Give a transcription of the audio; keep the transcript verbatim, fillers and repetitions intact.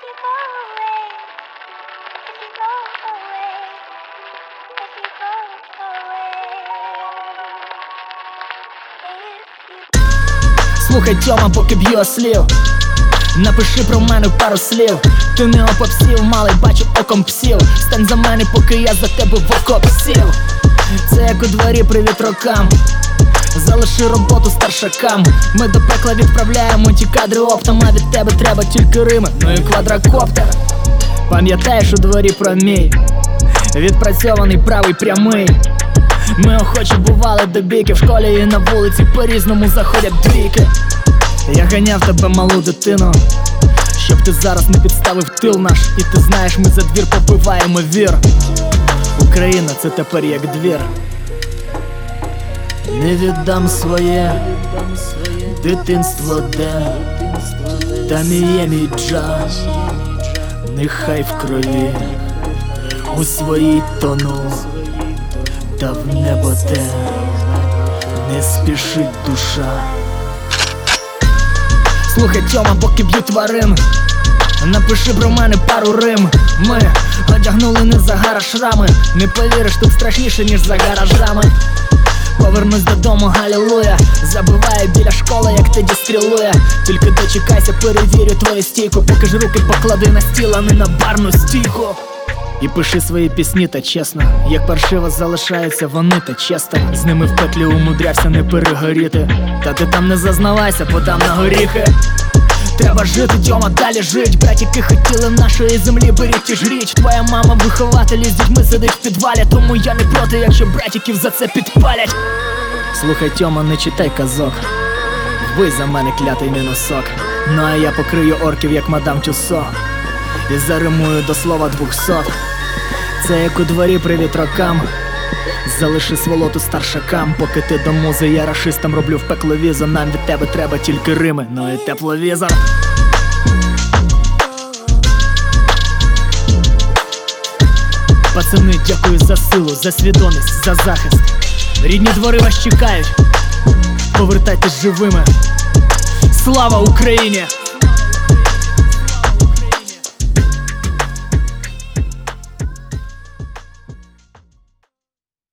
Слухай, Тьома, поки б'ю ослів, напиши про мене пару слів. Ти не опопсів, малий, бачу оком псів. Стань за мене, поки я за тебе в окоп сів. Це як у дворі, привіт рокам. Залиши роботу старшакам. Ми до пекла відправляємо ті кадри оптом. А від тебе треба тільки рими, ну і квадрокоптер. Пам'ятаєш у дворі про мій відпрацьований правий прямий. Ми охочі бували до бійки. В школі і на вулиці по-різному заходять двійки. Я ганяв тебе, малу дитину, щоб ти зараз не підставив тил наш. І ти знаєш, ми за двір попиваємо вір. Україна — це тепер як двір. Не віддам своє дитинство, де там і є мій джаз. Нехай в крові у своїй тону, та в небо те не спішить душа. Слухай, Тьома, поки б'ю тварин, напиши про мене пару рим. Ми одягнули не загара шрами. Не повіриш, тут страшніше, ніж за гаражами. Повернусь додому, галілуя. Забиваю біля школи, як тоді стрілує. Тільки дочекайся, перевірю твою стійку. Поки ж руки поклади на стіл, а не на барну стійку. І пиши свої пісні, та чесно, як паршиво залишаються вони, та чесно. З ними в пеклі умудрявся не перегоріти. Та ти там не зазнавайся, подам на горіхи. Треба жити, Тьома, далі жить. Братіки хотіли нашої землі, беріть і жріть. Твоя мама вихователі з дітьми сидить в підвалі. Тому я не проти, якщо братіків за це підпалять. Слухай, Тьома, не читай казок, вбий за мене клятий мінусок. Ну а я покрию орків, як мадам Тюссо, і заримую до слова двохсот. Це як у дворі, привіт рокам. Залиши сволоту старшакам. Поки ти до музи, я рашистам роблю в пекло візу. Нам від тебе треба тільки рими, ну і тепловізор. Пацани, дякую за силу, за свідомість, за захист. Рідні двори вас чекають, повертайтесь живими. Слава Україні!